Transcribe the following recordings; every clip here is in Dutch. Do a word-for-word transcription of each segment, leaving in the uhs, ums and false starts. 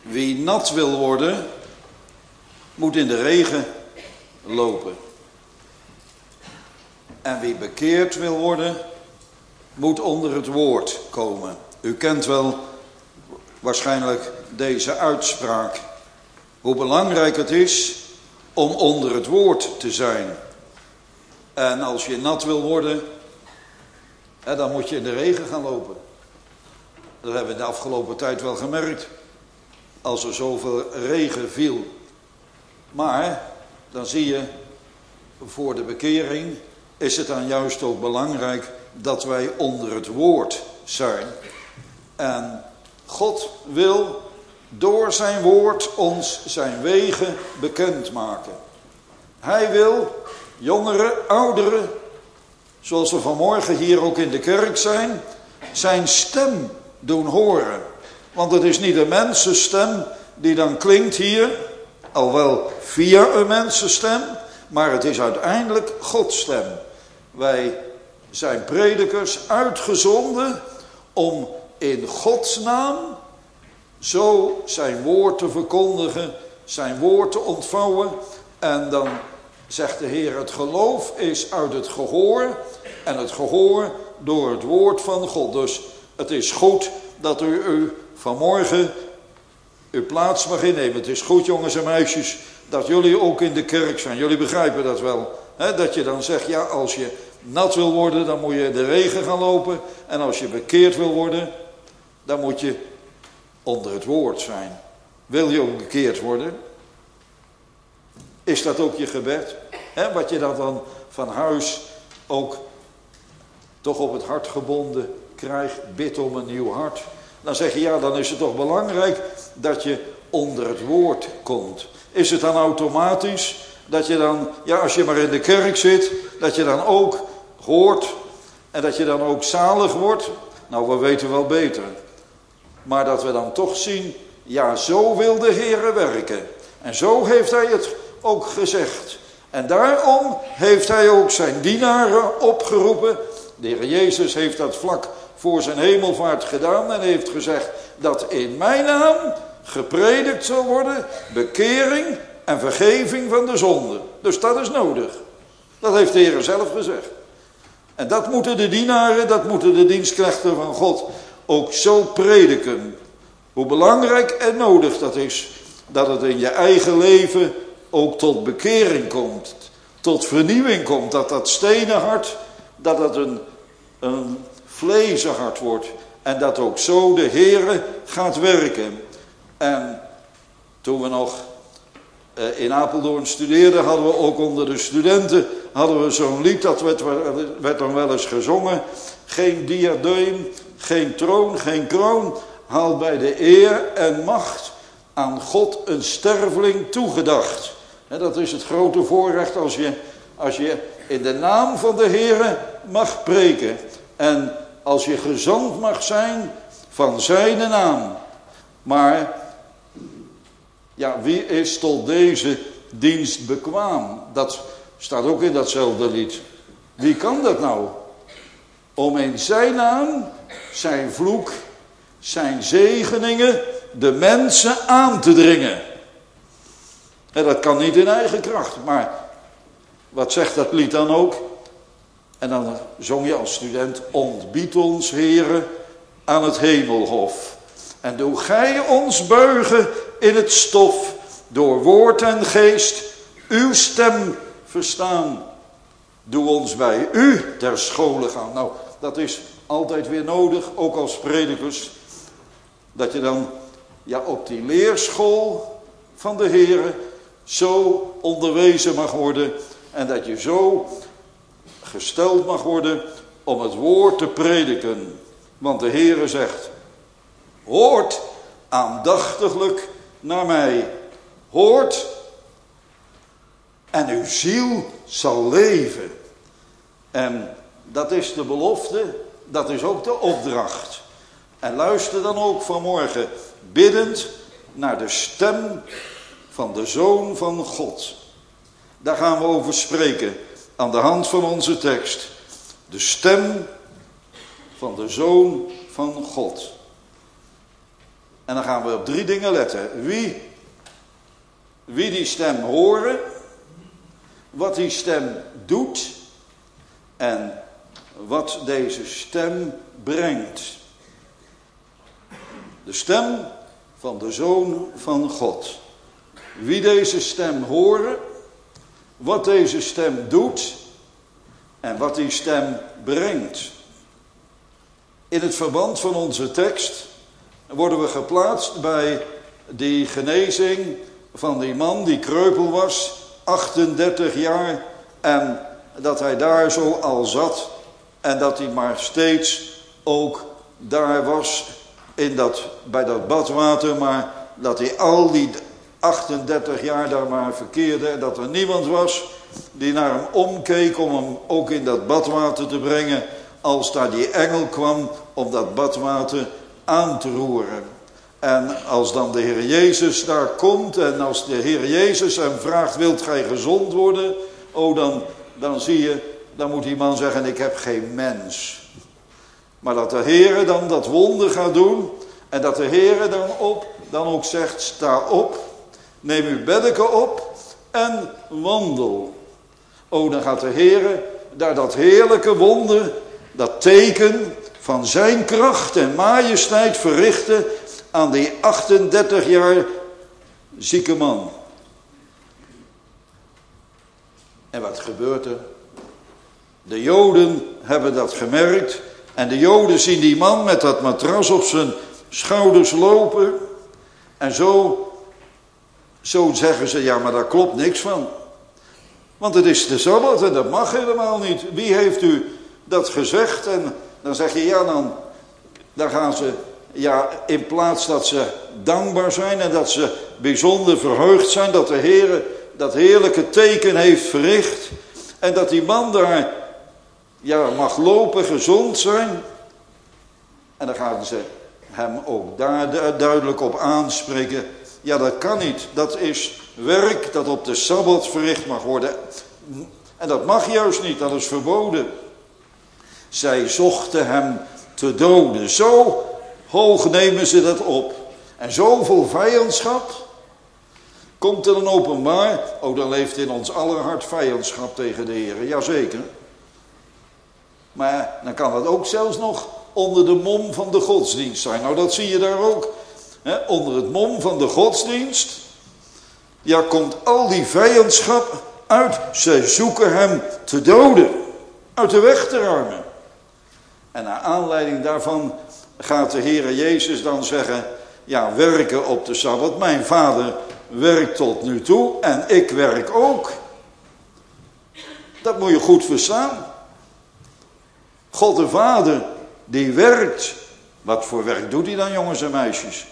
Wie nat wil worden, moet in de regen lopen. En wie bekeerd wil worden, moet onder het woord komen. U kent wel waarschijnlijk deze uitspraak. Hoe belangrijk het is om onder het woord te zijn. En als je nat wil worden, dan moet je in de regen gaan lopen. Dat hebben we de afgelopen tijd wel gemerkt. Als er zoveel regen viel. Maar dan zie je, voor de bekering is het dan juist ook belangrijk dat wij onder het woord zijn. En God wil door zijn woord ons zijn wegen bekendmaken. Hij wil jongeren, ouderen, zoals we vanmorgen hier ook in de kerk zijn, zijn stem doen horen. Want het is niet een mensenstem die dan klinkt hier, alwel via een mensenstem, maar het is uiteindelijk Gods stem. Wij zijn predikers uitgezonden om in Gods naam zo zijn woord te verkondigen, zijn woord te ontvouwen. En dan zegt de Heer, het geloof is uit het gehoor en het gehoor door het woord van God. Dus het is goed dat u, u vanmorgen uw plaats mag innemen. Het is goed, jongens en meisjes, dat jullie ook in de kerk zijn. Jullie begrijpen dat wel. Hè? Dat je dan zegt, ja, als je nat wil worden, dan moet je in de regen gaan lopen. En als je bekeerd wil worden, dan moet je onder het woord zijn. Wil je ook bekeerd worden? Is dat ook je gebed? Hè? Wat je dan, dan van huis ook toch op het hart gebonden krijgt. Bid om een nieuw hart. Dan zeg je, ja, dan is het toch belangrijk dat je onder het woord komt. Is het dan automatisch dat je dan, ja, als je maar in de kerk zit, dat je dan ook hoort en dat je dan ook zalig wordt? Nou, we weten wel beter. Maar dat we dan toch zien, ja, zo wil de Heere werken. En zo heeft hij het ook gezegd. En daarom heeft hij ook zijn dienaren opgeroepen. De Heer Jezus heeft dat vlak voor zijn hemelvaart gedaan en heeft gezegd dat in mijn naam gepredikt zal worden bekering en vergeving van de zonde. Dus dat is nodig. Dat heeft de Heer zelf gezegd. En dat moeten de dienaren, dat moeten de dienstknechten van God ook zo prediken. Hoe belangrijk en nodig dat is, dat het in je eigen leven ook tot bekering komt, tot vernieuwing komt. Dat dat stenen hart, dat dat een, een vlezen hart wordt. En dat ook zo de Heere gaat werken. En toen we nog uh, in Apeldoorn studeerden, hadden we ook onder de studenten hadden we zo'n lied, dat werd, werd dan wel eens gezongen. Geen diadeem, geen troon, geen kroon, haalt bij de eer en macht aan God een sterveling toegedacht. En dat is het grote voorrecht als je, als je in de naam van de Heere mag preken. En als je gezant mag zijn van zijn naam. Maar ja, wie is tot deze dienst bekwaam? Dat staat ook in datzelfde lied. Wie kan dat nou? Om in zijn naam, zijn vloek, zijn zegeningen de mensen aan te dringen. En dat kan niet in eigen kracht. Maar wat zegt dat lied dan ook? En dan zong je als student, ontbied ons, Heere, aan het hemelhof. En doe gij ons buigen in het stof, door woord en geest, uw stem verstaan. Doe ons bij u ter schole gaan. Nou, dat is altijd weer nodig, ook als predikers. Dat je dan ja, op die leerschool van de Heere zo onderwezen mag worden. En dat je zo gesteld mag worden om het woord te prediken. Want de Heere zegt, hoort aandachtiglijk naar mij. Hoort en uw ziel zal leven. En dat is de belofte, dat is ook de opdracht. En luister dan ook vanmorgen biddend naar de stem van de Zoon van God. Daar gaan we over spreken aan de hand van onze tekst. De stem van de Zoon van God. En dan gaan we op drie dingen letten. Wie, wie die stem horen, wat die stem doet en wat deze stem brengt. De stem van de Zoon van God. Wie deze stem horen, wat deze stem doet en wat die stem brengt. In het verband van onze tekst worden we geplaatst bij die genezing van die man die kreupel was, achtendertig jaar, en dat hij daar zo al zat en dat hij maar steeds ook daar was in dat, bij dat badwater, maar dat hij al die achtendertig jaar daar maar verkeerde en dat er niemand was die naar hem omkeek om hem ook in dat badwater te brengen als daar die engel kwam om dat badwater aan te roeren. En als dan de Heer Jezus daar komt en als de Heer Jezus hem vraagt, wilt gij gezond worden? Oh, dan, dan zie je, dan moet die man zeggen, ik heb geen mens. Maar dat de Heer dan dat wonder gaat doen en dat de Heer dan, op, dan ook zegt, sta op, neem uw beddeken op en wandel. Oh, dan gaat de Heer daar dat heerlijke wonder, dat teken van zijn kracht en majesteit verrichten aan die achtendertig jaar zieke man. En wat gebeurt er? De Joden hebben dat gemerkt. En de Joden zien die man met dat matras op zijn schouders lopen. En zo, zo zeggen ze, ja, maar daar klopt niks van. Want het is de Sabbat en dat mag helemaal niet. Wie heeft u dat gezegd? En dan zeg je, ja, dan, dan gaan ze, ja, in plaats dat ze dankbaar zijn en dat ze bijzonder verheugd zijn dat de Heer dat heerlijke teken heeft verricht. En dat die man daar, ja, mag lopen, gezond zijn. En dan gaan ze hem ook daar duidelijk op aanspreken. Ja, dat kan niet. Dat is werk dat op de Sabbat verricht mag worden. En dat mag juist niet, dat is verboden. Zij zochten hem te doden. Zo hoog nemen ze dat op. En zoveel vijandschap komt er dan openbaar. Oh, dan leeft in ons aller hart vijandschap tegen de Heer. Jazeker. Maar dan kan het ook zelfs nog onder de mom van de godsdienst zijn. Nou, dat zie je daar ook. He, onder het mom van de godsdienst. Ja, komt al die vijandschap uit. Zij zoeken hem te doden. Uit de weg te ruimen. En naar aanleiding daarvan gaat de Heere Jezus dan zeggen, ja, werken op de Sabbat. Mijn vader werkt tot nu toe en ik werk ook. Dat moet je goed verstaan. God de Vader, die werkt. Wat voor werk doet hij dan, jongens en meisjes?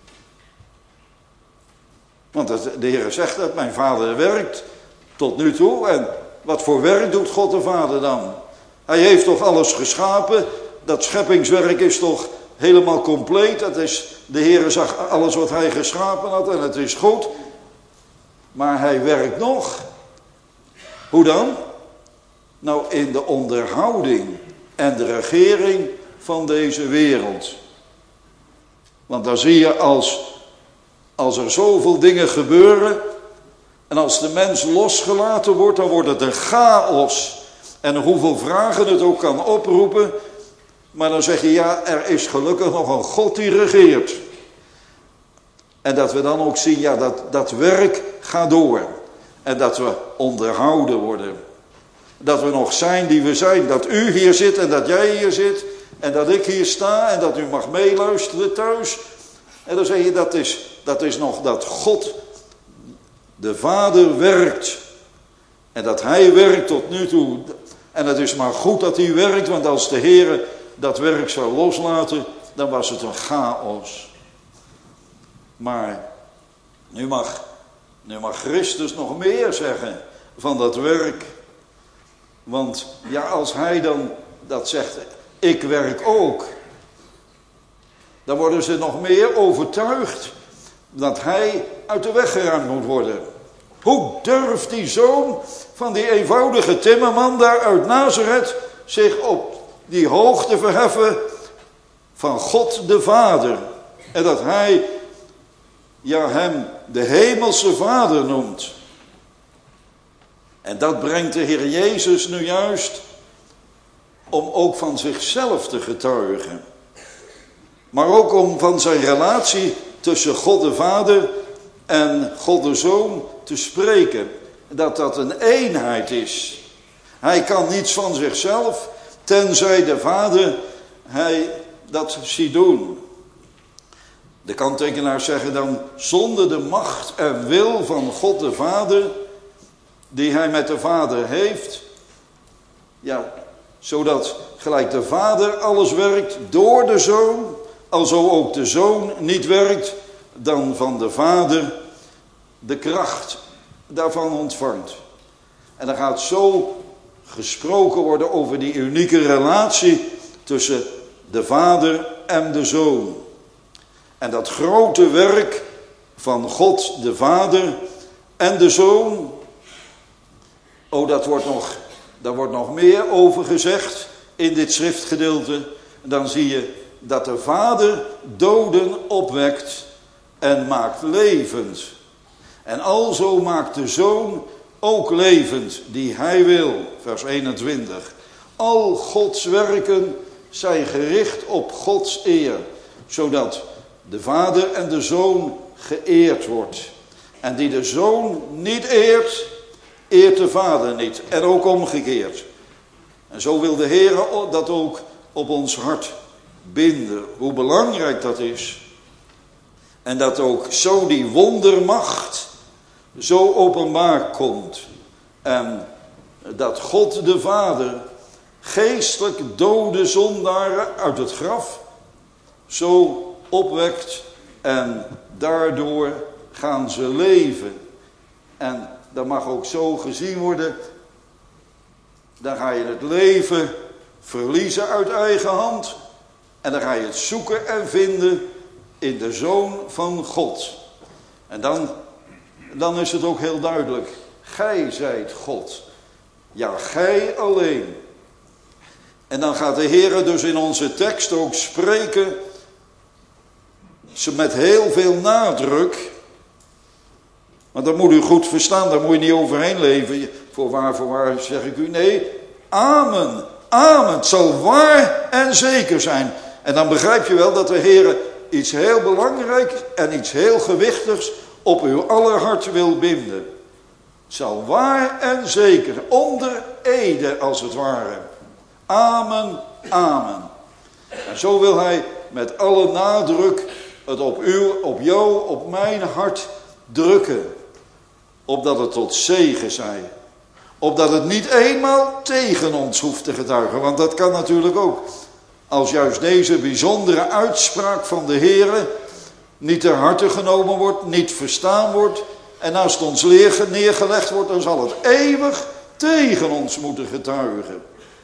Want de Heer zegt dat, mijn vader werkt tot nu toe. En wat voor werk doet God de Vader dan? Hij heeft toch alles geschapen? Dat scheppingswerk is toch helemaal compleet? Dat is, de Heer zag alles wat hij geschapen had en het is goed. Maar hij werkt nog. Hoe dan? Nou, in de onderhouding en de regering van deze wereld. Want dan zie je als, als er zoveel dingen gebeuren en als de mens losgelaten wordt, dan wordt het een chaos. En hoeveel vragen het ook kan oproepen. Maar dan zeg je, ja, er is gelukkig nog een God die regeert. En dat we dan ook zien, ja, dat, dat werk gaat door. En dat we onderhouden worden. Dat we nog zijn die we zijn. Dat u hier zit en dat jij hier zit. En dat ik hier sta en dat u mag meeluisteren thuis. En dan zeg je, dat is, dat is nog dat God, de Vader, werkt. En dat hij werkt tot nu toe. En het is maar goed dat hij werkt, want als de Heer dat werk zou loslaten, dan was het een chaos. Maar nu mag, nu mag Christus nog meer zeggen van dat werk. Want ja, als hij dan dat zegt, ik werk ook, dan worden ze nog meer overtuigd dat hij uit de weg geruimd moet worden. Hoe durft die zoon van die eenvoudige timmerman daar uit Nazareth zich op die hoogte verheffen van God de Vader? En dat hij ja, hem de hemelse Vader noemt. En dat brengt de Heer Jezus nu juist om ook van zichzelf te getuigen. Maar ook om van zijn relatie tussen God de Vader en God de Zoon te spreken. Dat dat een eenheid is. Hij kan niets van zichzelf, tenzij de Vader hij dat ziet doen. De kanttekenaars zeggen dan, zonder de macht en wil van God de Vader, die hij met de Vader heeft, ja, zodat gelijk de Vader alles werkt door de Zoon, alzo ook de Zoon niet werkt, dan van de Vader de kracht daarvan ontvangt. En dan gaat zo gesproken worden over die unieke relatie tussen de Vader en de Zoon. En dat grote werk van God de Vader en de Zoon, oh, dat wordt nog, daar wordt nog meer over gezegd in dit schriftgedeelte. Dan zie je dat de Vader doden opwekt en maakt levend. En alzo maakt de Zoon ook levend, die hij wil. Vers eenentwintig. Al Gods werken zijn gericht op Gods eer, zodat de Vader en de Zoon geëerd wordt. En die de Zoon niet eert, eert de Vader niet. En ook omgekeerd. En zo wil de Heer dat ook op ons hart binden. Hoe belangrijk dat is. En dat ook zo die wondermacht zo openbaar komt. En dat God de Vader geestelijk dode zondaren uit het graf zo opwekt. En daardoor gaan ze leven. En dat mag ook zo gezien worden. Dan ga je het leven verliezen uit eigen hand. En dan ga je het zoeken en vinden in de Zoon van God. En dan, dan is het ook heel duidelijk. Gij zijt God. Ja, gij alleen. En dan gaat de Heer dus in onze tekst ook spreken. Ze met heel veel nadruk. Maar dat moet u goed verstaan. Daar moet je niet overheen leven. Voorwaar, voorwaar zeg ik u. Nee, amen. Amen. Het zal waar en zeker zijn. En dan begrijp je wel dat de Heer iets heel belangrijks en iets heel gewichtigs op uw aller hart wil binden. Het zal waar en zeker, onder ede als het ware. Amen, amen. En zo wil hij met alle nadruk het op uw, op jou, op mijn hart drukken. Opdat het tot zegen zij. Opdat het niet eenmaal tegen ons hoeft te getuigen. Want dat kan natuurlijk ook. Als juist deze bijzondere uitspraak van de Heere niet ter harte genomen wordt, niet verstaan wordt en naast ons neergelegd wordt, dan zal het eeuwig tegen ons moeten getuigen.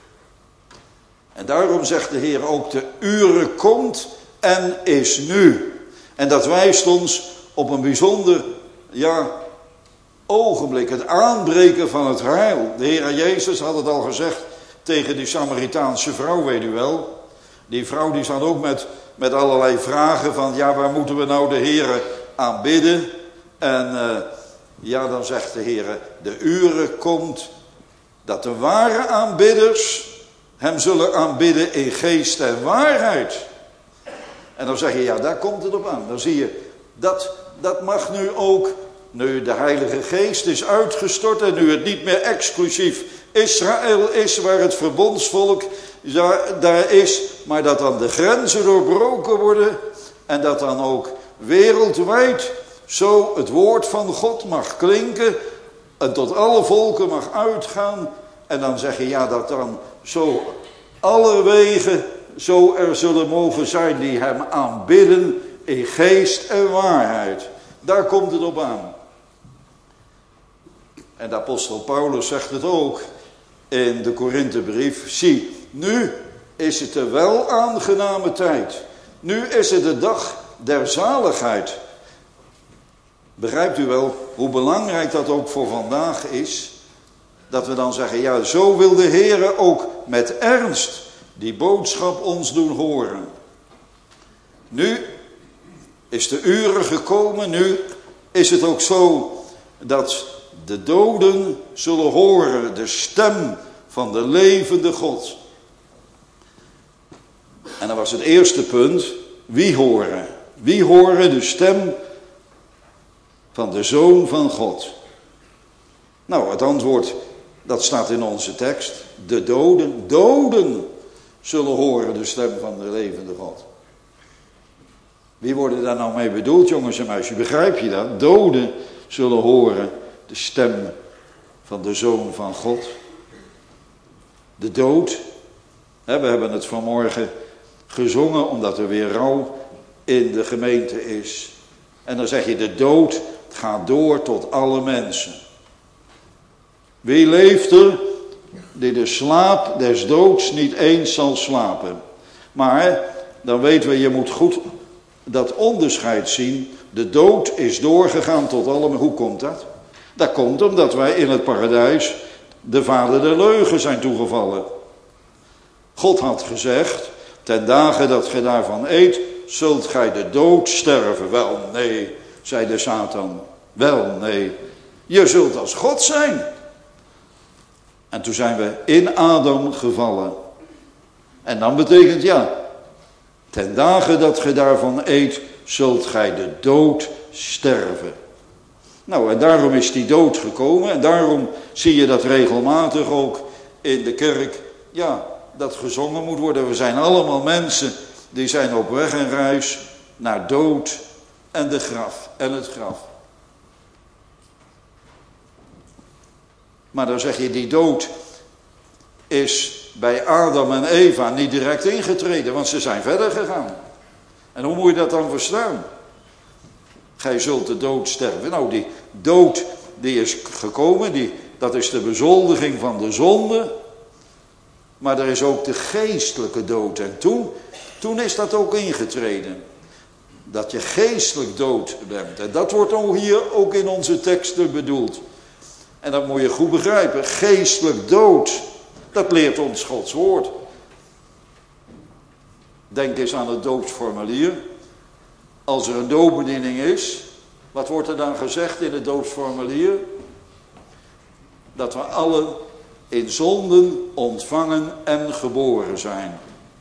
En daarom zegt de Heer ook, de ure komt en is nu. En dat wijst ons op een bijzonder, ja, ogenblik, het aanbreken van het heil. De Heer Jezus had het al gezegd tegen die Samaritaanse vrouw, weet u wel. Die vrouw die zat ook met, met allerlei vragen van, ja, waar moeten we nou de Heer aanbidden? En uh, ja, dan zegt de Heer, de ure komt dat de ware aanbidders hem zullen aanbidden in geest en waarheid. En dan zeg je, ja, daar komt het op aan. Dan zie je, dat, dat mag nu ook, nu de Heilige Geest is uitgestort en nu het niet meer exclusief Israël is, waar het verbondsvolk daar is, maar dat dan de grenzen doorbroken worden en dat dan ook wereldwijd zo het woord van God mag klinken en tot alle volken mag uitgaan. En dan zeg je, ja, dat dan zo alle wegen zo er zullen mogen zijn die hem aanbidden in geest en waarheid. Daar komt het op aan. En de apostel Paulus zegt het ook in de Korinthebrief. Zie, nu is het de wel aangename tijd. Nu is het de dag der zaligheid. Begrijpt u wel hoe belangrijk dat ook voor vandaag is? Dat we dan zeggen, ja, zo wil de Heer ook met ernst die boodschap ons doen horen. Nu is de uren gekomen, nu is het ook zo dat de doden zullen horen de stem van de levende God. En dat was het eerste punt. Wie horen? Wie horen de stem van de Zoon van God? Nou, het antwoord, dat staat in onze tekst. De doden, doden zullen horen de stem van de levende God. Wie worden daar nou mee bedoeld, jongens en meisjes? Begrijp je dat? Doden zullen horen de stem van de Zoon van God. De dood. We hebben het vanmorgen gezongen omdat er weer rouw in de gemeente is. En dan zeg je, de dood gaat door tot alle mensen. Wie leeft er die de slaap des doods niet eens zal slapen? Maar dan weten we, je moet goed dat onderscheid zien. De dood is doorgegaan tot alle mensen. Hoe komt dat? Dat komt omdat wij in het paradijs de vader der leugen zijn toegevallen. God had gezegd, ten dagen dat gij daarvan eet, zult gij de dood sterven. Wel nee, zei de Satan. Wel nee, je zult als God zijn. En toen zijn we in Adam gevallen. En dan betekent ja, ten dagen dat gij daarvan eet, zult gij de dood sterven. Nou, en daarom is die dood gekomen. En daarom zie je dat regelmatig ook in de kerk, ja, dat gezongen moet worden. We zijn allemaal mensen die zijn op weg en reis naar dood en de graf en het graf. Maar dan zeg je, die dood is bij Adam en Eva niet direct ingetreden, want ze zijn verder gegaan. En hoe moet je dat dan verstaan? Gij zult de dood sterven. Nou, die dood die is gekomen, die, dat is de bezoldiging van de zonde. Maar er is ook de geestelijke dood. En toen, toen is dat ook ingetreden. Dat je geestelijk dood bent. En dat wordt ook hier ook in onze teksten bedoeld. En dat moet je goed begrijpen. Geestelijk dood. Dat leert ons Gods woord. Denk eens aan het doopsformulier. Als er een doopbediening is, wat wordt er dan gezegd in het doopsformulier? Dat we allen in zonden ontvangen en geboren zijn.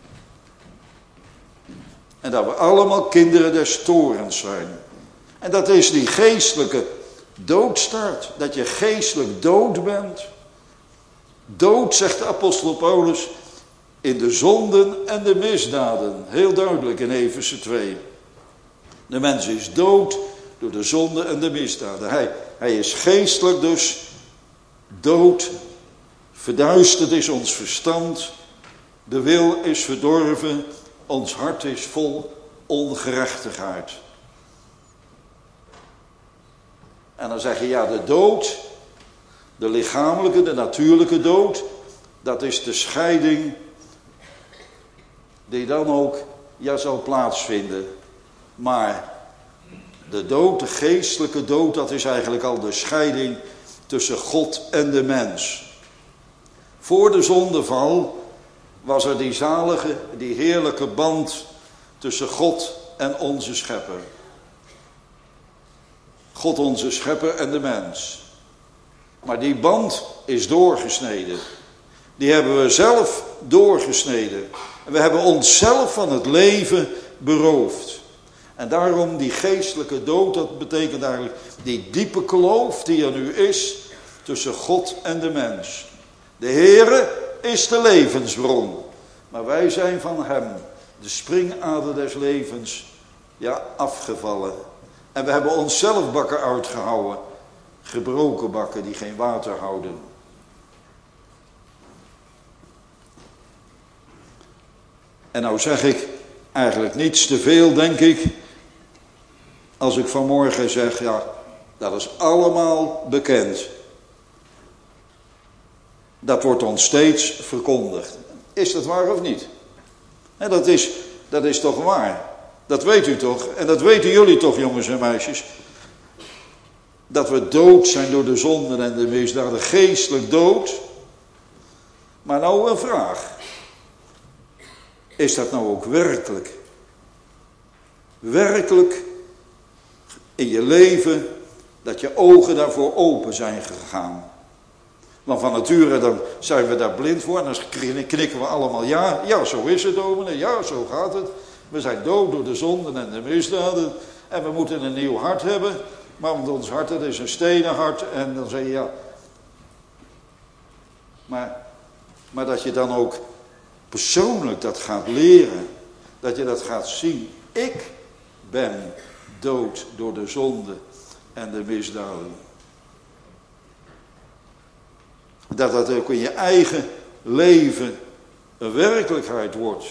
En dat we allemaal kinderen des torens zijn. En dat is die geestelijke doodstart. Dat je geestelijk dood bent. Dood, zegt de apostel Paulus, in de zonden en de misdaden. Heel duidelijk in Efeze twee. De mens is dood door de zonde en de misdaden. Hij, hij is geestelijk dus dood. Verduisterd is ons verstand. De wil is verdorven. Ons hart is vol ongerechtigheid. En dan zeg je, ja, de dood, de lichamelijke, de natuurlijke dood, dat is de scheiding die dan ook, ja, zal plaatsvinden. Maar de dood, de geestelijke dood, dat is eigenlijk al de scheiding tussen God en de mens. Voor de zondeval was er die zalige, die heerlijke band tussen God en onze schepper. God onze schepper en de mens. Maar die band is doorgesneden. Die hebben we zelf doorgesneden. En we hebben onszelf van het leven beroofd. En daarom die geestelijke dood, dat betekent eigenlijk die diepe kloof die er nu is tussen God en de mens. De Heere is de levensbron. Maar wij zijn van hem, de springader des levens, ja, afgevallen. En we hebben onszelf bakken uitgehouden. Gebroken bakken die geen water houden. En nou zeg ik eigenlijk niets te veel, denk ik, als ik vanmorgen zeg, ja, dat is allemaal bekend. Dat wordt ons steeds verkondigd. Is dat waar of niet? En dat is, dat is toch waar. Dat weet u toch? En dat weten jullie toch, jongens en meisjes? Dat we dood zijn door de zonden en de misdaden. Geestelijk dood. Maar nou een vraag. Is dat nou ook werkelijk? Werkelijk in je leven, dat je ogen daarvoor open zijn gegaan. Want van nature dan zijn we daar blind voor en dan knikken we allemaal ja. Ja, zo is het, dominee. Ja, zo gaat het. We zijn dood door de zonden en de misdaden. En we moeten een nieuw hart hebben. Maar want ons hart, dat is een stenen hart. En dan zeg je ja. Maar, maar dat je dan ook persoonlijk dat gaat leren. Dat je dat gaat zien. Ik ben dood door de zonde en de misdaden. Dat dat ook in je eigen leven een werkelijkheid wordt.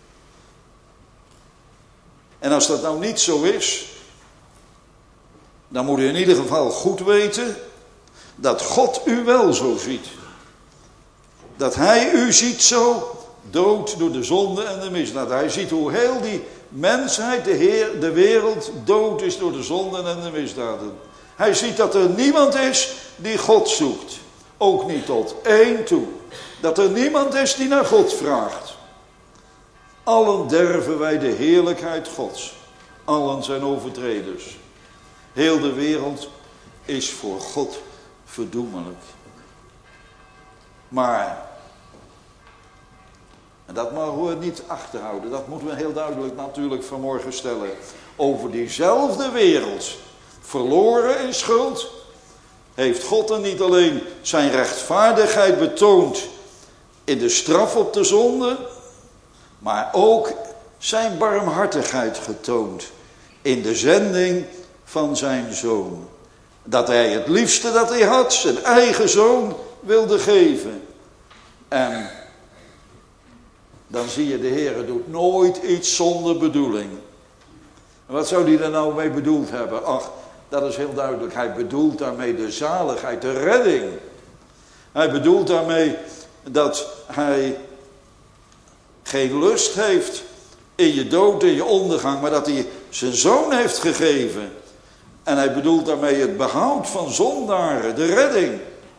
En als dat nou niet zo is, dan moet u in ieder geval goed weten dat God u wel zo ziet. Dat hij u ziet zo, dood door de zonde en de misdaad. Hij ziet hoe heel die mensheid, de, Heer, de wereld, dood is door de zonden en de misdaden. Hij ziet dat er niemand is die God zoekt. Ook niet tot één toe. Dat er niemand is die naar God vraagt. Allen derven wij de heerlijkheid Gods. Allen zijn overtreders. Heel de wereld is voor God verdoemelijk. Maar, en dat mogen we niet achterhouden. Dat moeten we heel duidelijk natuurlijk vanmorgen stellen. Over diezelfde wereld, verloren in schuld, heeft God er niet alleen zijn rechtvaardigheid betoond in de straf op de zonde, maar ook zijn barmhartigheid getoond in de zending van zijn zoon. Dat hij het liefste dat hij had, zijn eigen zoon, wilde geven. En dan zie je, de Heer doet nooit iets zonder bedoeling. En wat zou hij er nou mee bedoeld hebben? Ach, dat is heel duidelijk. Hij bedoelt daarmee de zaligheid, de redding. Hij bedoelt daarmee dat hij geen lust heeft in je dood, in je ondergang, maar dat hij zijn zoon heeft gegeven. En hij bedoelt daarmee het behoud van zondaren, de redding.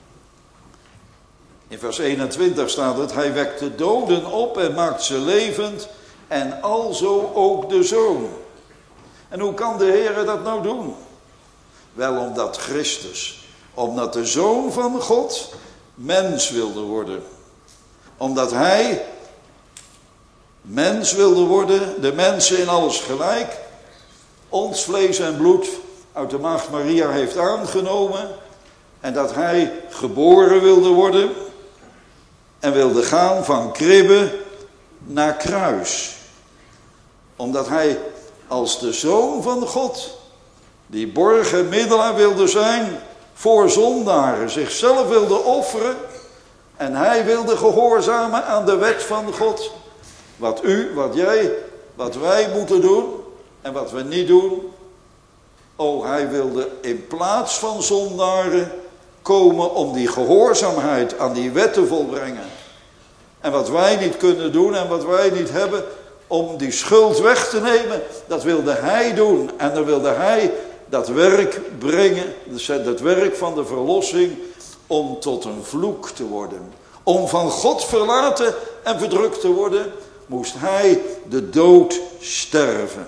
In vers eenentwintig staat het, hij wekt de doden op en maakt ze levend en alzo ook de zoon. En hoe kan de Heer dat nou doen? Wel omdat Christus, omdat de Zoon van God mens wilde worden. Omdat hij mens wilde worden, de mensen in alles gelijk, ons vlees en bloed uit de maagd Maria heeft aangenomen. En dat hij geboren wilde worden en wilde gaan van kribbe naar kruis. Omdat hij als de Zoon van God, die borg en middelaar wilde zijn voor zondaren, zichzelf wilde offeren en hij wilde gehoorzamen aan de wet van God. Wat u, wat jij, wat wij moeten doen en wat we niet doen. O, hij wilde in plaats van zondaren komen om die gehoorzaamheid aan die wet te volbrengen. En wat wij niet kunnen doen en wat wij niet hebben, om die schuld weg te nemen, dat wilde hij doen. En dan wilde hij dat werk brengen, dat werk van de verlossing, om tot een vloek te worden. Om van God verlaten en verdrukt te worden, moest hij de dood sterven.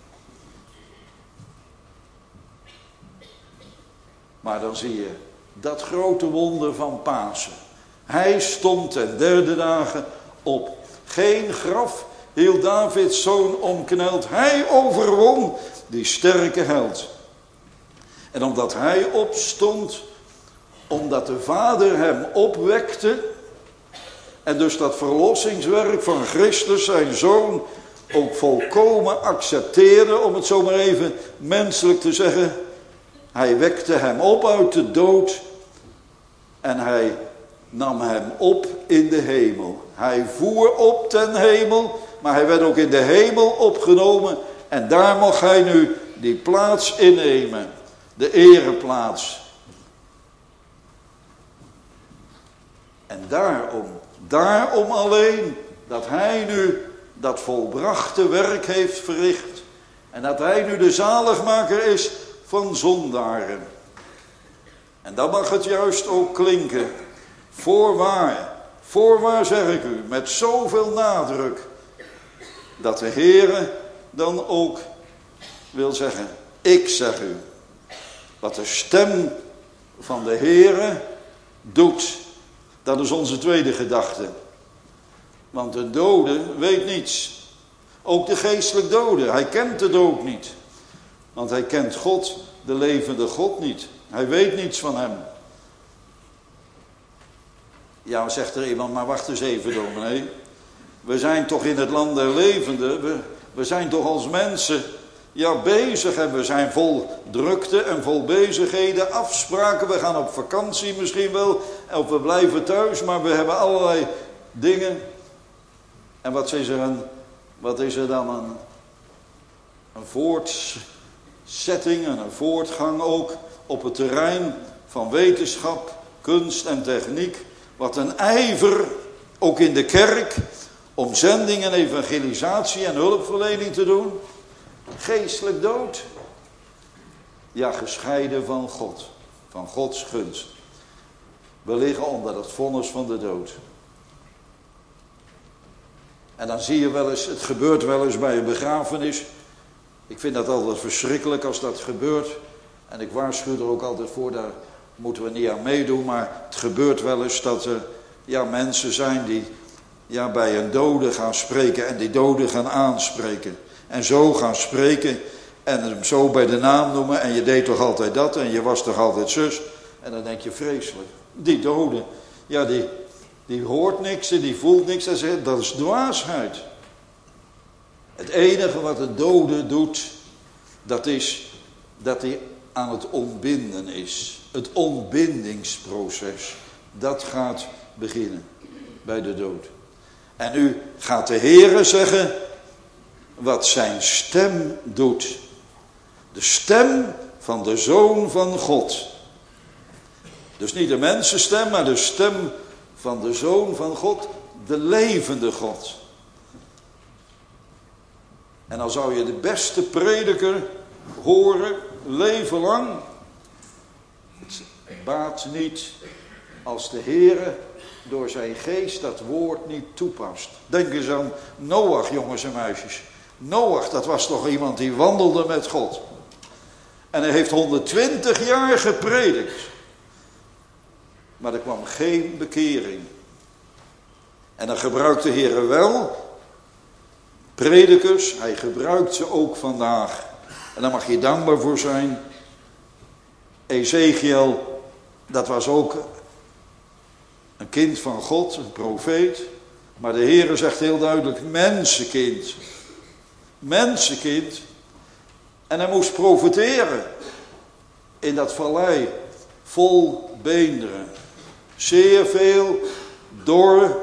Maar dan zie je dat grote wonder van Pasen. Hij stond ten derde dagen op. Geen graf hield Davids zoon omkneld. Hij overwon die sterke held. En omdat hij opstond, omdat de Vader hem opwekte, en dus dat verlossingswerk van Christus, zijn zoon, ook volkomen accepteerde, om het zo maar even menselijk te zeggen. Hij wekte hem op uit de dood en hij nam hem op in de hemel. Hij voer op ten hemel, maar hij werd ook in de hemel opgenomen. En daar mag hij nu die plaats innemen, de ereplaats. En daarom, daarom alleen, dat hij nu dat volbrachte werk heeft verricht. En dat hij nu de zaligmaker is van zondaren. En dan mag het juist ook klinken. Voorwaar, voorwaar zeg ik u, met zoveel nadruk, dat de Heere dan ook wil zeggen, ik zeg u, Wat de stem van de Heere doet. Dat is onze tweede gedachte. Want de dode weet niets. Ook de geestelijk dode. Hij kent de dood niet. Want hij kent God, de levende God, niet. Hij weet niets van hem. Ja, zegt er iemand, maar wacht eens even, dominee. We zijn toch in het land der levenden. We, we zijn toch als mensen ja, bezig. En we zijn vol drukte en vol bezigheden. Afspraken, we gaan op vakantie misschien wel. Of we blijven thuis, maar we hebben allerlei dingen. En wat is er, een, wat is er dan een, een voortzetting en een voortgang ook op het terrein van wetenschap, kunst en techniek. Wat een ijver, ook in de kerk, om zending en evangelisatie en hulpverlening te doen. Geestelijk dood. Ja, gescheiden van God, van Gods gunst. We liggen onder het vonnis van de dood. En dan zie je wel eens, het gebeurt wel eens bij een begrafenis. Ik vind dat altijd verschrikkelijk als dat gebeurt. En ik waarschuw er ook altijd voor, daar moeten we niet aan meedoen. Maar het gebeurt wel eens dat er ja, mensen zijn die ja, bij een dode gaan spreken en die dode gaan aanspreken. En zo gaan spreken en hem zo bij de naam noemen. En je deed toch altijd dat en je was toch altijd zus. En dan denk je vreselijk. Die dode, ja die, die hoort niks en die voelt niks. En zegt, dat is dwaasheid. Het enige wat de dode doet, dat is dat hij aan het ontbinden is. Het ontbindingsproces, dat gaat beginnen bij de dood. En nu gaat de Heere zeggen wat zijn stem doet. De stem van de Zoon van God. Dus niet de mensenstem, maar de stem van de Zoon van God, de levende God. En dan zou je de beste prediker horen, leven lang. Het baat niet als de Heere door zijn geest dat woord niet toepast. Denk eens aan Noach, jongens en meisjes. Noach, dat was toch iemand die wandelde met God. En hij heeft honderdtwintig jaar gepredikt. Maar er kwam geen bekering. En dan gebruikt de Heere wel predikers. Hij gebruikt ze ook vandaag. En daar mag je dankbaar voor zijn. Ezekiel, dat was ook een kind van God, een profeet. Maar de Heere zegt heel duidelijk, mensenkind. Mensenkind. En hij moest profeteren in dat vallei vol beenderen. Zeer veel, dor.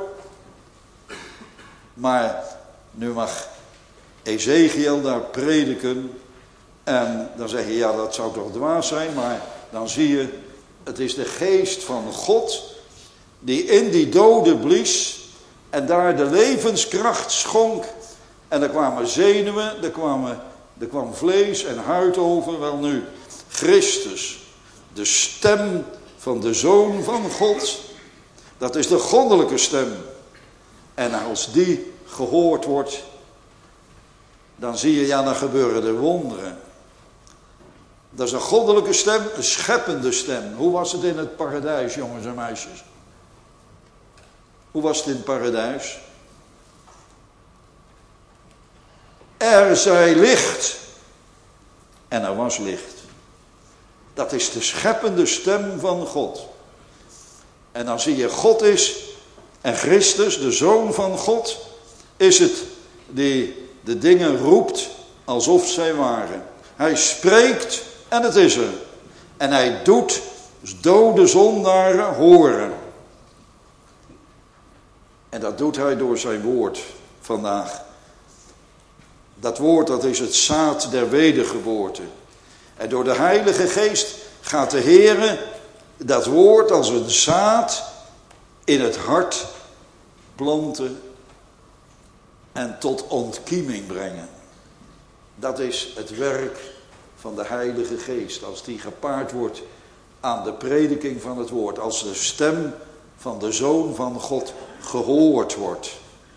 Maar nu mag Ezekiel daar prediken. En dan zeg je, ja, dat zou toch dwaas zijn. Maar dan zie je, het is de geest van God die in die doden blies en daar de levenskracht schonk. En er kwamen zenuwen, er, kwamen, er kwam vlees en huid over. Wel nu, Christus, de stem van de Zoon van God, dat is de goddelijke stem. En als die gehoord wordt, dan zie je, ja, dan gebeuren er wonderen. Dat is een goddelijke stem, een scheppende stem. Hoe was het in het paradijs, jongens en meisjes? Hoe was het in het paradijs? Er zij licht. En er was licht. Dat is de scheppende stem van God. En dan zie je, God is, en Christus, de Zoon van God, is het die de dingen roept alsof zij waren. Hij spreekt en het is er. En hij doet dode zondaren horen. En dat doet hij door zijn woord vandaag. Dat woord, dat is het zaad der wedergeboorte. En door de Heilige Geest gaat de Heere dat woord als een zaad in het hart planten en tot ontkieming brengen. Dat is het werk van de Heilige Geest, als die gepaard wordt aan de prediking van het woord, als de stem van de Zoon van God gehoord wordt.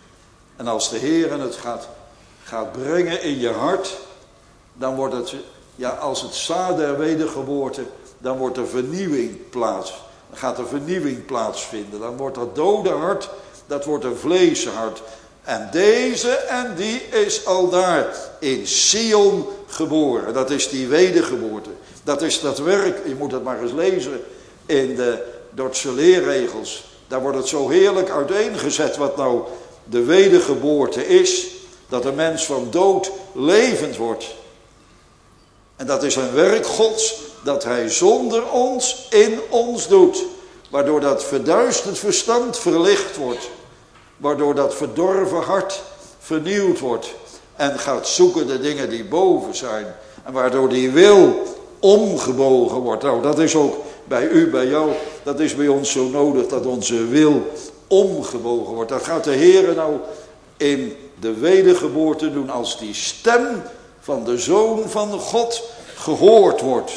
En als de Heer het gaat, gaat brengen in je hart, dan wordt het Ja, als het zaad der wedergeboorte, dan wordt er vernieuwing plaats. Dan gaat er vernieuwing plaatsvinden. Dan wordt dat dode hart, dat wordt een vleeshart. En deze en die is al daar in Sion geboren. Dat is die wedergeboorte. Dat is dat werk, je moet het maar eens lezen in de Dordtse leerregels. Daar wordt het zo heerlijk uiteengezet wat nou de wedergeboorte is. Dat een mens van dood levend wordt. En dat is een werk Gods dat hij zonder ons in ons doet. Waardoor dat verduisterd verstand verlicht wordt. Waardoor dat verdorven hart vernieuwd wordt. En gaat zoeken de dingen die boven zijn. En waardoor die wil omgebogen wordt. Nou, dat is ook bij u, bij jou. Dat is bij ons zo nodig dat onze wil omgebogen wordt. Dat gaat de Heer nou in de wedergeboorte doen als die stem van de Zoon van God gehoord wordt.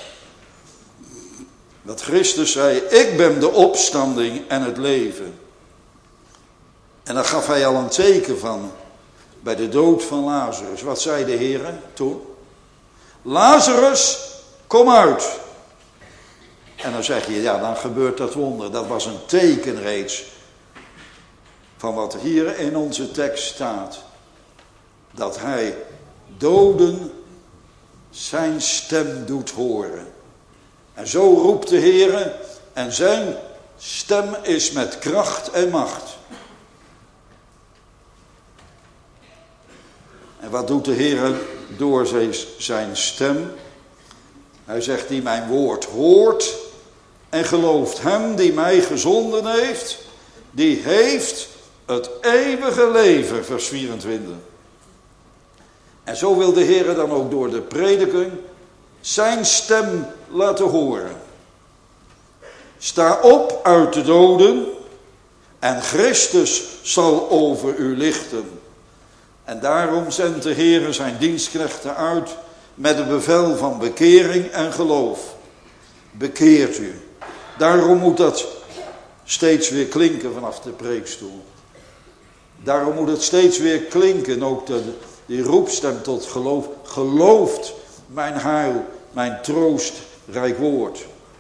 Dat Christus zei, ik ben de opstanding en het leven. En daar gaf hij al een teken van bij de dood van Lazarus. Wat zei de Heer toen? Lazarus, kom uit. En dan zeg je, ja, dan gebeurt dat wonder. Dat was een teken reeds van wat hier in onze tekst staat. Dat hij doden zijn stem doet horen. En zo roept de Heer en zijn stem is met kracht en macht. En wat doet de Heer door zijn stem? Hij zegt, die mijn woord hoort en gelooft hem die mij gezonden heeft, die heeft het eeuwige leven, vers vierentwintig. En zo wil de Heer dan ook door de prediking zijn stem laten horen. Sta op uit de doden en Christus zal over u lichten. En daarom zendt de Heer zijn dienstknechten uit met een bevel van bekering en geloof. Bekeert u. Daarom moet dat steeds weer klinken vanaf de preekstoel. Daarom moet het steeds weer klinken, ook de, die roepstem tot geloof. Gelooft mijn heil, mijn troostrijk woord.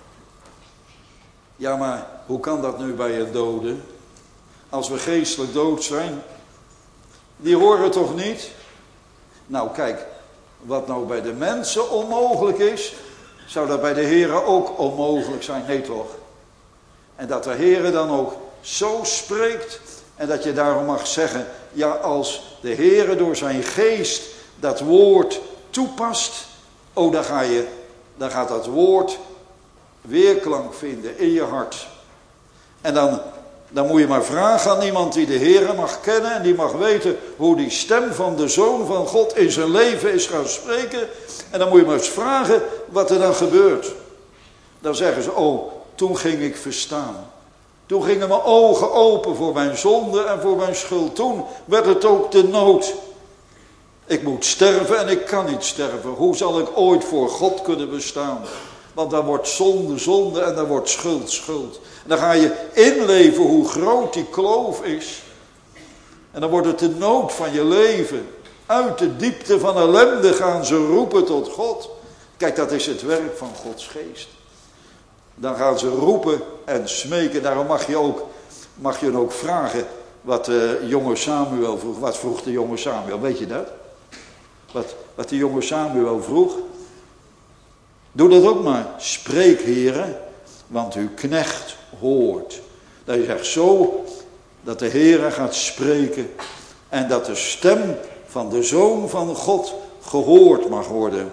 Ja, maar hoe kan dat nu bij een dode? Als we geestelijk dood zijn, die horen toch niet? Nou kijk, wat nou bij de mensen onmogelijk is, zou dat bij de Heere ook onmogelijk zijn. Nee toch? En dat de Heere dan ook zo spreekt en dat je daarom mag zeggen, ja, als de Heere door zijn geest dat woord toepast, oh, dan ga je, dan gaat dat woord weerklank vinden in je hart. En dan, dan moet je maar vragen aan iemand die de Heere mag kennen en die mag weten hoe die stem van de Zoon van God in zijn leven is gaan spreken. En dan moet je maar eens vragen wat er dan gebeurt. Dan zeggen ze, oh, toen ging ik verstaan. Toen gingen mijn ogen open voor mijn zonde en voor mijn schuld. Toen werd het ook de nood. Ik moet sterven en ik kan niet sterven. Hoe zal ik ooit voor God kunnen bestaan? Want dan wordt zonde zonde en dan wordt schuld schuld. En dan ga je inleven hoe groot die kloof is. En dan wordt het de nood van je leven. Uit de diepte van ellende gaan ze roepen tot God. Kijk, dat is het werk van Gods geest. Dan gaan ze roepen en smeken. Daarom mag je ook, mag je ook vragen wat de jonge Samuel vroeg. Wat vroeg de jonge Samuel? Weet je dat? Wat, wat de jonge Samuel vroeg? Doe dat ook maar. Spreek, Heere, want uw knecht hoort. Dat je zegt zo dat de Heere gaat spreken en dat de stem van de Zoon van God gehoord mag worden.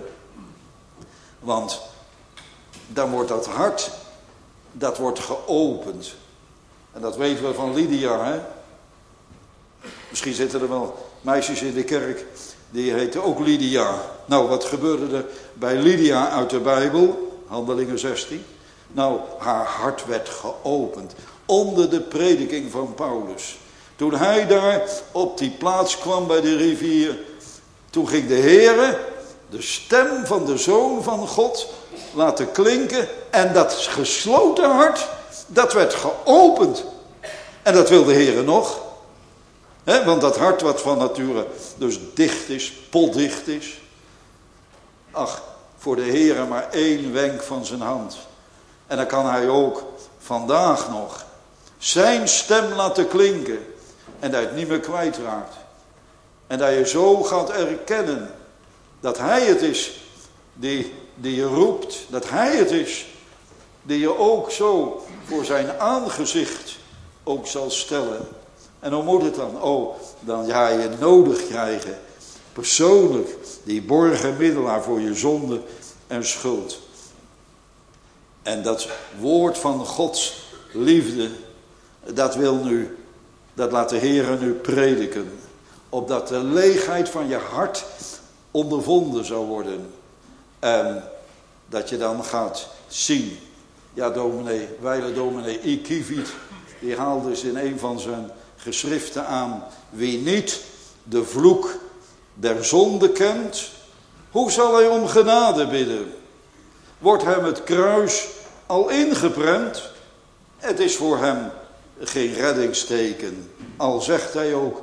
Want dan wordt dat hart, dat wordt geopend. En dat weten we van Lydia, hè. Misschien zitten er wel meisjes in de kerk, die heten ook Lydia. Nou, wat gebeurde er bij Lydia uit de Bijbel? Handelingen zestien. Nou, haar hart werd geopend onder de prediking van Paulus. Toen hij daar op die plaats kwam bij de rivier, toen ging de Heere de stem van de Zoon van God laten klinken. En dat gesloten hart, dat werd geopend. En dat wil de Heere nog. He, want dat hart wat van nature dus dicht is, potdicht is. Ach, voor de Heer maar één wenk van zijn hand. En dan kan hij ook vandaag nog zijn stem laten klinken. En dat je het niet meer kwijtraakt. En dat je zo gaat erkennen dat hij het is die, die je roept. Dat hij het is die je ook zo voor zijn aangezicht ook zal stellen. En hoe moet het dan? Oh, dan ga je nodig krijgen. Persoonlijk die borgen middelaar voor je zonde en schuld. En dat woord van Gods liefde, dat wil nu, dat laat de Heer nu prediken. Opdat de leegheid van je hart ondervonden zou worden. En dat je dan gaat zien. Ja, dominee, wijle dominee Ikiviet, die haalde dus in een van zijn geschriften aan. Wie niet de vloek der zonde kent, hoe zal hij om genade bidden? Wordt hem het kruis al ingeprent? Het is voor hem geen reddingsteken. Al zegt hij ook,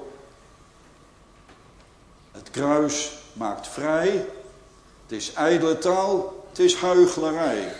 het kruis maakt vrij. Het is ijdele taal, het is huichelarij.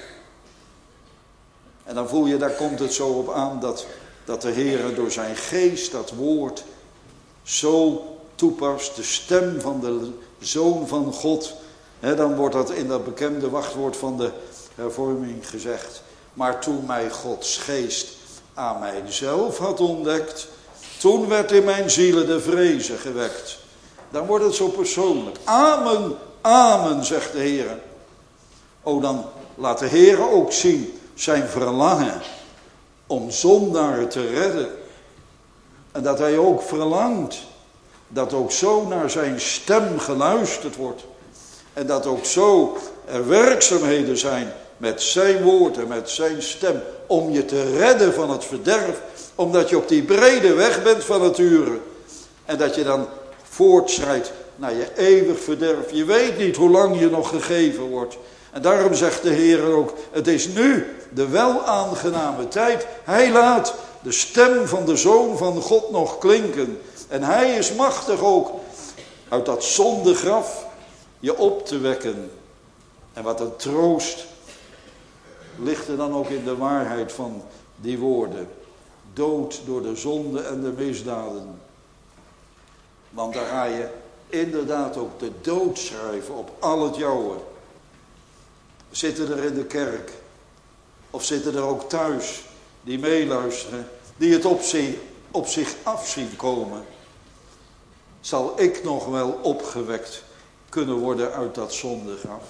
En dan voel je, daar komt het zo op aan dat, dat de Heer door zijn geest dat woord zo toepast. De stem van de Zoon van God. He, dan wordt dat in dat bekende wachtwoord van de hervorming gezegd. Maar toen mij Gods geest aan mijzelf had ontdekt, toen werd in mijn zielen de vrezen gewekt. Dan wordt het zo persoonlijk. Amen, amen, zegt de Heer. O, dan laat de Heer ook zien zijn verlangen om zondaren te redden. En dat hij ook verlangt dat ook zo naar zijn stem geluisterd wordt. En dat ook zo er werkzaamheden zijn met zijn woord en met zijn stem. Om je te redden van het verderf. Omdat je op die brede weg bent van het uren. En dat je dan voortschrijdt naar je eeuwig verderf. Je weet niet hoe lang je nog gegeven wordt. En daarom zegt de Heer ook, het is nu de wel aangename tijd. Hij laat de stem van de Zoon van God nog klinken. En hij is machtig ook uit dat zondegraf je op te wekken. En wat een troost ligt er dan ook in de waarheid van die woorden. Dood door de zonde en de misdaden. Want daar ga je inderdaad ook de dood schrijven op al het jouwe. Zitten er in de kerk, of zitten er ook thuis, die meeluisteren, die het op zich, op zich af zien komen. Zal ik nog wel opgewekt kunnen worden uit dat zondegraf?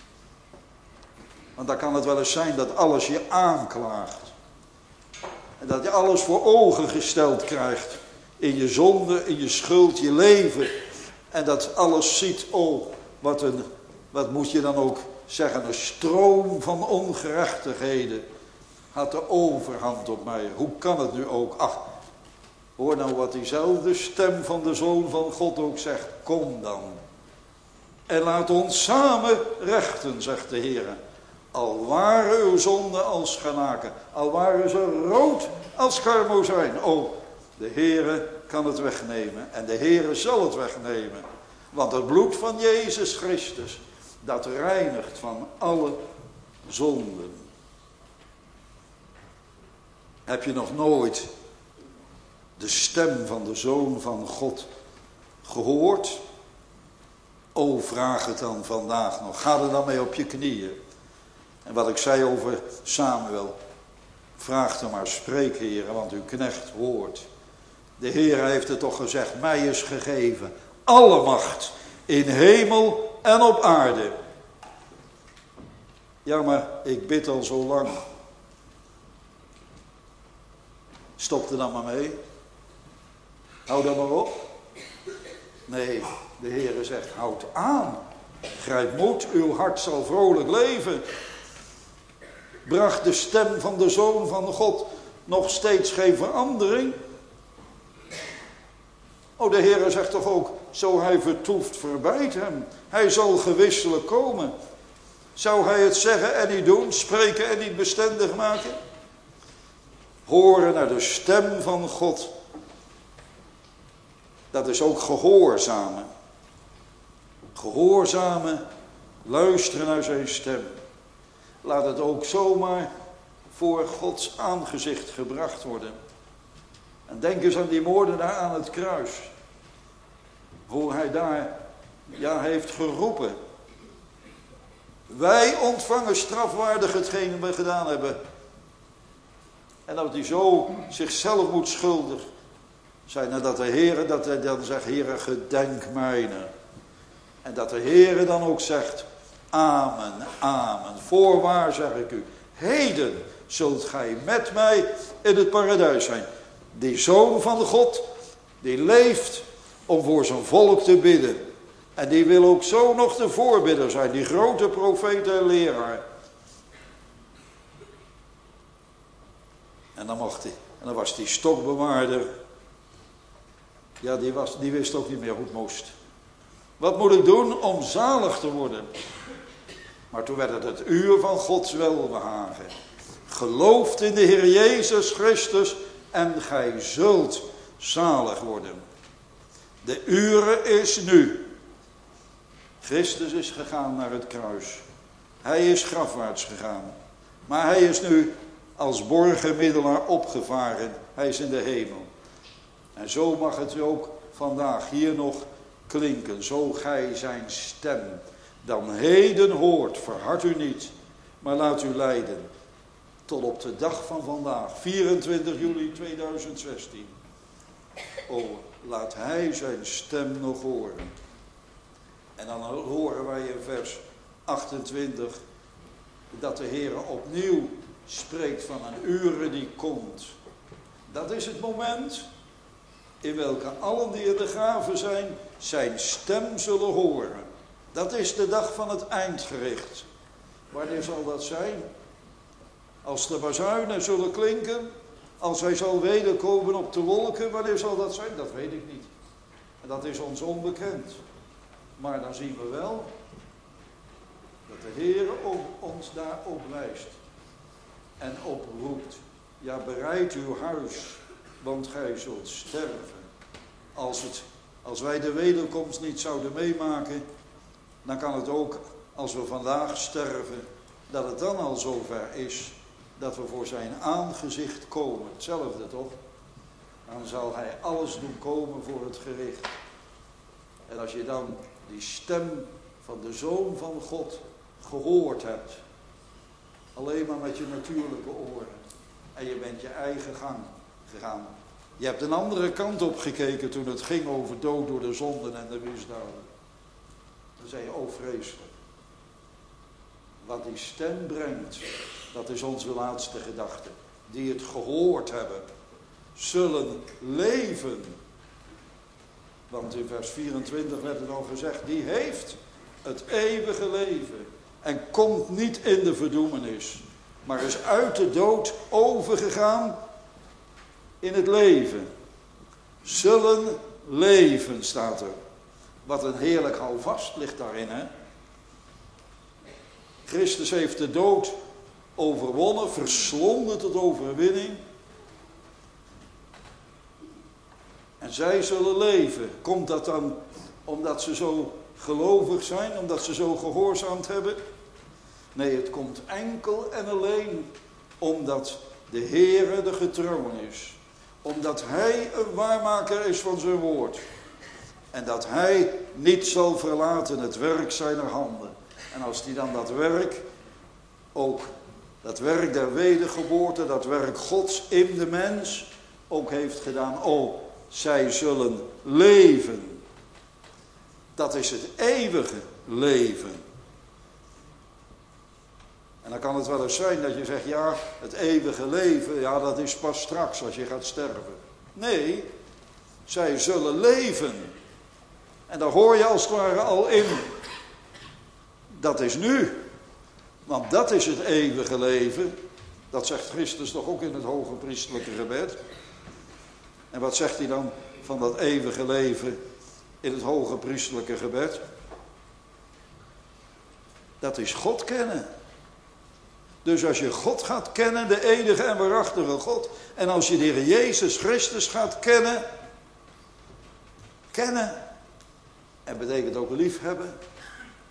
Want dan kan het wel eens zijn dat alles je aanklaagt. En dat je alles voor ogen gesteld krijgt. In je zonde, in je schuld, je leven. En dat alles ziet, oh, wat, een, wat moet je dan ook zeggen, een stroom van ongerechtigheden had de overhand op mij. Hoe kan het nu ook? Ach, hoor nou wat diezelfde stem van de Zoon van God ook zegt. Kom dan. En laat ons samen rechten, zegt de Heer. Al waren uw zonden als scharlaken, al waren ze rood als karmozijn. O, de Heere kan het wegnemen en de Heere zal het wegnemen. Want het bloed van Jezus Christus, dat reinigt van alle zonden. Heb je nog nooit de stem van de Zoon van God gehoord? O, vraag het dan vandaag nog. Ga er dan mee op je knieën. En wat ik zei over Samuel. Vraag er maar, spreek Heer, want uw knecht hoort. De Heer heeft het toch gezegd, mij is gegeven alle macht in hemel en op aarde. Ja, maar ik bid al zo lang. Stop er dan maar mee. Hou dan maar op. Nee, de Heer zegt, houd aan. Grijp moed, uw hart zal vrolijk leven. Bracht de stem van de Zoon van God nog steeds geen verandering? Oh, de Heer zegt toch ook, zo hij vertoeft, verbijt hem. Hij zal gewisselijk komen. Zou hij het zeggen en niet doen, spreken en niet bestendig maken? Horen naar de stem van God. Dat is ook gehoorzamen. Gehoorzamen Luisteren naar zijn stem. Laat het ook zomaar voor Gods aangezicht gebracht worden. En denk eens aan die moordenaar aan het kruis. Hoe hij daar, ja, heeft geroepen. Wij ontvangen strafwaardig hetgeen we gedaan hebben. En dat hij zo zichzelf moet schuldig zijn. En dat de Heer, dat hij dan zegt, Heere, gedenk mijne. En dat de Heer dan ook zegt, amen, amen. Voorwaar zeg ik u, heden zult gij met mij in het paradijs zijn. Die Zoon van God, die leeft om voor zijn volk te bidden. En die wil ook zo nog de voorbidder zijn, die grote profeet en leraar. En dan mocht hij, en dan was die stokbewaarder. Ja, die, was, die wist ook niet meer hoe het moest. Wat moet ik doen om zalig te worden? Maar toen werd het het uur van Gods welbehagen. Gelooft in de Heer Jezus Christus en gij zult zalig worden. De uren is nu. Christus is gegaan naar het kruis. Hij is grafwaarts gegaan. Maar hij is nu als borgenmiddelaar opgevaren. Hij is in de hemel. En zo mag het ook vandaag hier nog klinken. Zo gij zijn stem dan heden hoort. Verhard u niet, maar laat u leiden. Tot op de dag van vandaag, vierentwintig juli tweeduizend zestien. O, laat hij zijn stem nog horen. En dan horen wij in vers achtentwintig dat de Heer opnieuw spreekt van een uren die komt. Dat is het moment in welke allen die in de graven zijn, zijn stem zullen horen. Dat is de dag van het eindgericht. Wanneer zal dat zijn? Als de bazuinen zullen klinken, als hij zal wederkomen op de wolken, wanneer zal dat zijn? Dat weet ik niet. En dat is ons onbekend. Maar dan zien we wel dat de Heer ons daarop wijst en oproept. Ja, bereid uw huis, want gij zult sterven. Als, het, als wij de wederkomst niet zouden meemaken, dan kan het ook, als we vandaag sterven, dat het dan al zover is dat we voor zijn aangezicht komen. Hetzelfde toch? Dan zal hij alles doen komen voor het gericht. En als je dan die stem van de Zoon van God gehoord hebt, alleen maar met je natuurlijke oren, en je bent je eigen gang gegaan. Je hebt een andere kant op gekeken toen het ging over dood door de zonden en de misdaden. Dan zei je, oh vreselijk. Wat die stem brengt, dat is onze laatste gedachte. Die het gehoord hebben, zullen leven. Want in vers vierentwintig werd het al gezegd, die heeft het eeuwige leven. En komt niet in de verdoemenis, maar is uit de dood overgegaan in het leven. Zullen leven, staat er. Wat een heerlijk houvast ligt daarin, hè. Christus heeft de dood overwonnen, verslonden tot overwinning. En zij zullen leven. Komt dat dan omdat ze zo gelovig zijn, omdat ze zo gehoorzaamd hebben? Nee, het komt enkel en alleen omdat de Heere de getrouwen is. Omdat Hij een waarmaker is van zijn woord. En dat Hij niet zal verlaten het werk zijner handen. En als hij dan dat werk, ook dat werk der wedergeboorte, dat werk Gods in de mens, ook heeft gedaan. Oh, zij zullen leven. Dat is het eeuwige leven. En dan kan het wel eens zijn dat je zegt, ja, het eeuwige leven, ja, dat is pas straks als je gaat sterven. Nee, zij zullen leven. En daar hoor je als het ware al in. Dat is nu. Want dat is het eeuwige leven. Dat zegt Christus toch ook in het hoge priestelijke gebed. En wat zegt hij dan van dat eeuwige leven in het hoge priestelijke gebed? Dat is God kennen. Dus als je God gaat kennen, de enige en waarachtige God. En als je de Heer Jezus Christus gaat kennen. Kennen. En betekent ook liefhebben.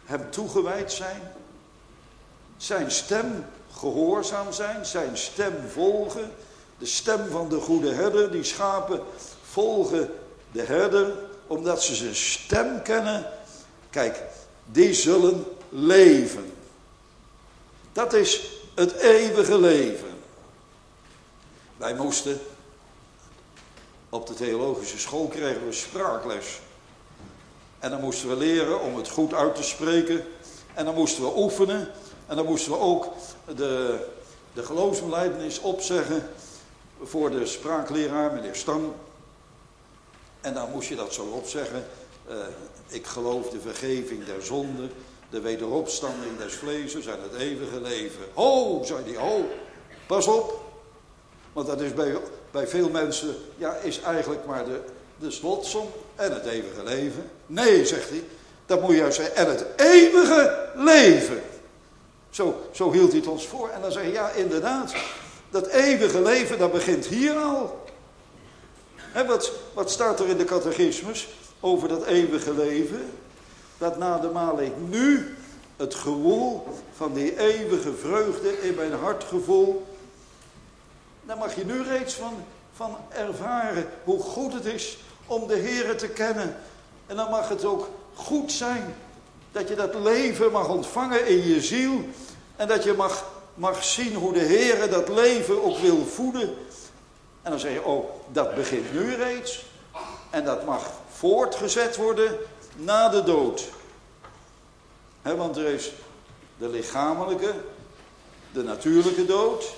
hem toegewijd zijn, zijn stem gehoorzaam zijn, zijn stem volgen, de stem van de goede herder. Die schapen volgen de herder, omdat ze zijn stem kennen. Kijk, die zullen leven. Dat is het eeuwige leven. Wij moesten, op de theologische school kregen we spraakles. En dan moesten we leren om het goed uit te spreken. En dan moesten we oefenen. En dan moesten we ook de, de geloofsbelijdenis opzeggen voor de spraakleraar, meneer Stang. En dan moest je dat zo opzeggen. Uh, ik geloof de vergeving der zonde, de wederopstanding des vleeses en het eeuwige leven. Ho, zei hij, ho, pas op. Want dat is bij, bij veel mensen, ja, is eigenlijk maar de, de slotsom en het eeuwige leven. Nee, zegt hij, dat moet je juist zeggen, en het eeuwige leven. Zo, zo hield hij het ons voor. En dan zeg je, ja, inderdaad, dat eeuwige leven, dat begint hier al. He, wat, wat staat er in de catechismus over dat eeuwige leven? Dat nademaal ik nu het gewoel van die eeuwige vreugde in mijn hart gevoel. Daar mag je nu reeds van, van ervaren hoe goed het is om de Heere te kennen. En dan mag het ook goed zijn dat je dat leven mag ontvangen in je ziel. En dat je mag, mag zien hoe de Heere dat leven ook wil voeden. En dan zeg je, oh, dat begint nu reeds. En dat mag voortgezet worden na de dood. He, want er is de lichamelijke, de natuurlijke dood.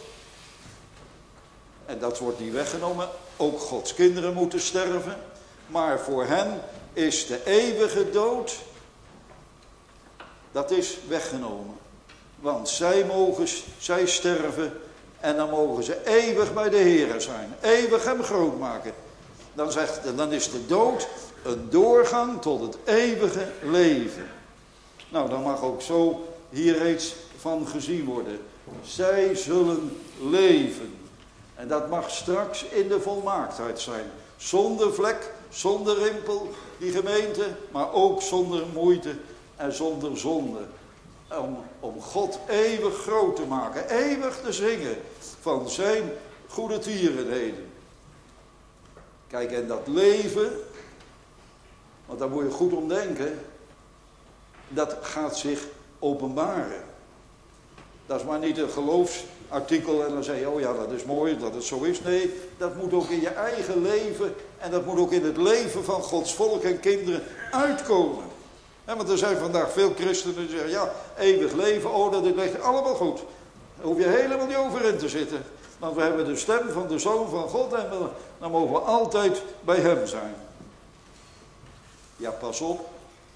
En dat wordt niet weggenomen. Ook Gods kinderen moeten sterven. Maar voor hen is de eeuwige dood, dat is weggenomen. Want zij mogen, zij sterven en dan mogen ze eeuwig bij de Heere zijn. Eeuwig hem groot maken. Dan, zegt, dan is de dood een doorgang tot het eeuwige leven. Nou, dan mag ook zo hier reeds van gezien worden. Zij zullen leven. En dat mag straks in de volmaaktheid zijn. Zonder vlek, zonder rimpel, die gemeente, maar ook zonder moeite en zonder zonde. Om, om God eeuwig groot te maken, eeuwig te zingen van zijn goede tierenheden. Kijk, en dat leven, want daar moet je goed om denken, dat gaat zich openbaren. Dat is maar niet een geloofsartikel en dan zeg je, oh ja, dat is mooi dat het zo is. Nee, dat moet ook in je eigen leven en dat moet ook in het leven van Gods volk en kinderen uitkomen. Ja, want er zijn vandaag veel christenen die zeggen, ja, eeuwig leven, oh, dat ligt allemaal goed. Daar hoef je helemaal niet over in te zitten. Want we hebben de stem van de Zoon van God en we, dan mogen we altijd bij hem zijn. Ja, pas op.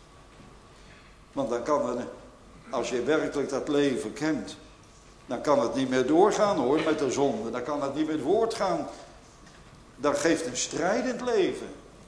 Want dan kan het, als je werkelijk dat leven kent, dan kan het niet meer doorgaan hoor, met de zonde. Dan kan het niet meer voortgaan. Dat geeft een strijdend leven.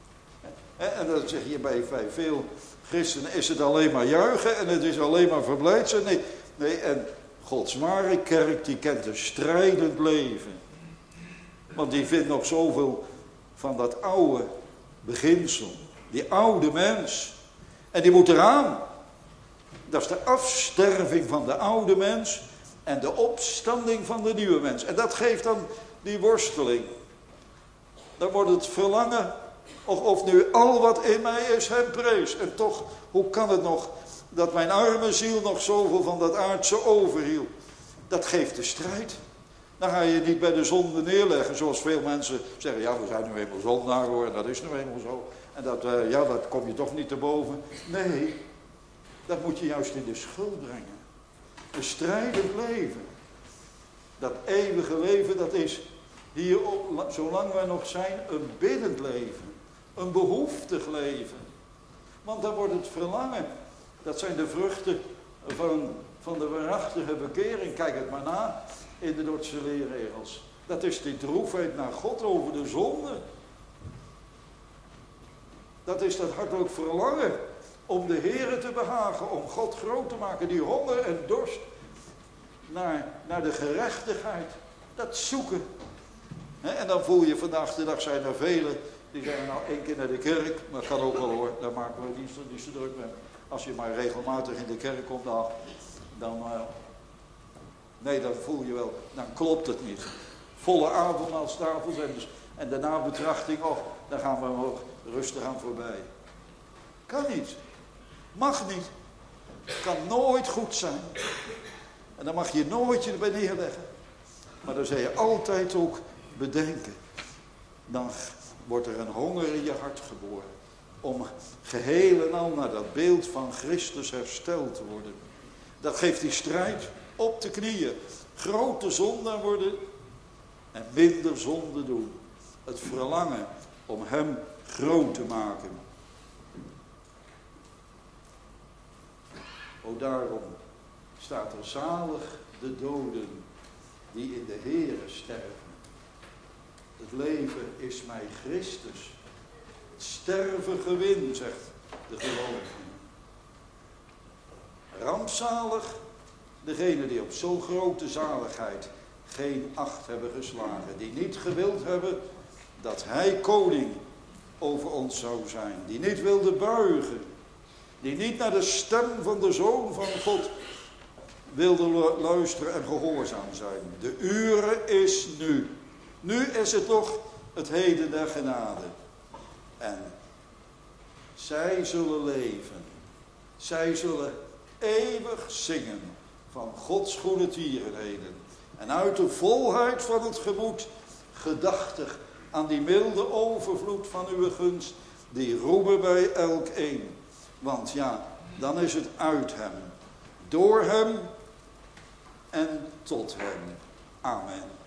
En dan zeg je bij, bij veel christenen, is het alleen maar juichen en het is alleen maar verblijdsel. Nee, nee, en Gods ware kerk, die kent een strijdend leven. Want die vindt nog zoveel van dat oude beginsel. Die oude mens. En die moet eraan. Dat is de afsterving van de oude mens en de opstanding van de nieuwe mens. En dat geeft dan die worsteling. Dan wordt het verlangen, of, of nu al wat in mij is, hem prees. En toch, hoe kan het nog dat mijn arme ziel nog zoveel van dat aardse overhield? Dat geeft de strijd. Dan ga je niet bij de zonde neerleggen, zoals veel mensen zeggen. Ja, we zijn nu eenmaal zondaar hoor, en dat is nu eenmaal zo. En dat, uh, ja, dat kom je toch niet te boven. Nee, dat moet je juist in de schuld brengen. Een strijdend leven. Dat eeuwige leven, dat is hier, zolang wij nog zijn, een biddend leven. Een behoeftig leven. Want dan wordt het verlangen. Dat zijn de vruchten van, van de waarachtige bekering. Kijk het maar na in de Dordtse leerregels. Dat is die droefheid naar God over de zonde. Dat is dat hartelijk verlangen om de Heere te behagen, om God groot te maken. Die honger en dorst naar, naar de gerechtigheid. Dat zoeken. He, en dan voel je vandaag de dag zijn er velen die zeggen nou één keer naar de kerk. Maar dat kan ook wel hoor, daar maken we niet zo, niet zo druk mee. als je maar regelmatig in de kerk komt, dan, dan uh, nee, dan voel je wel, dan klopt het niet. Volle avondmaalstafels en, dus, en de nabetrachting, oh, daar gaan we nog rustig aan voorbij. Kan niet. Mag niet. Kan nooit goed zijn. En dan mag je nooit je erbij neerleggen. Maar dan zou je altijd ook bedenken. Dan wordt er een honger in je hart geboren. Om geheel en al naar dat beeld van Christus hersteld te worden. Dat geeft die strijd op de knieën. Grote zondaar worden en minder zonde doen. Het verlangen om hem groot te maken. O daarom staat er zalig de doden die in de Heere sterven. Het leven is mij Christus. Het sterven gewin, zegt de gelovige. Rampzalig degene die op zo'n grote zaligheid geen acht hebben geslagen. Die niet gewild hebben dat hij koning over ons zou zijn. Die niet wilde buigen. Die niet naar de stem van de Zoon van God wilde luisteren en gehoorzaam zijn. De ure is nu. Nu is het toch het heden der genade. En zij zullen leven. Zij zullen eeuwig zingen van Gods goede tierenheden. En uit de volheid van het gemoed gedachtig aan die milde overvloed van uw gunst, die roemen bij elk een. Want ja, dan is het uit hem, door hem en tot hem. Amen.